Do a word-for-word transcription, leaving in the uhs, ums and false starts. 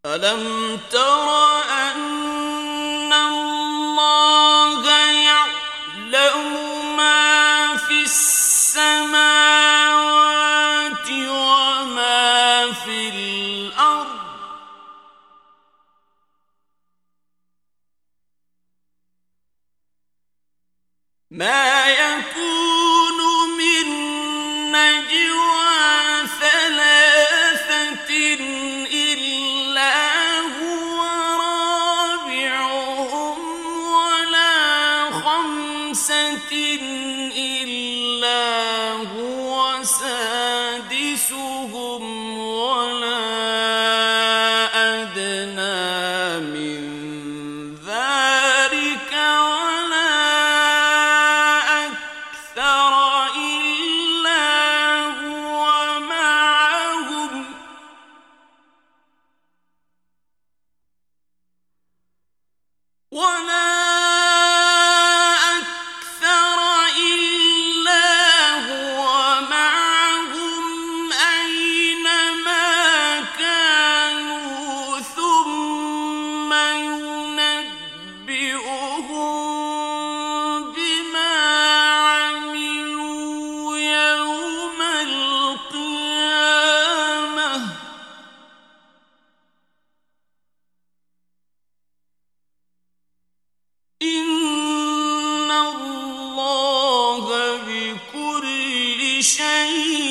ألم تر أن الله يعلم ما في السماوات وما في الأرض ما يكون من نجوى ثلاثة إلا هو رابعهم ولا خمسة إلا هو سادسهم ولا أدنى من ذلك ولا أكثر إلا هو معهم ولا أكثر إلا هو معهم أينما كانوا ثم ينبئهم بما عملوا يوم القيامة إن الله بكل شيء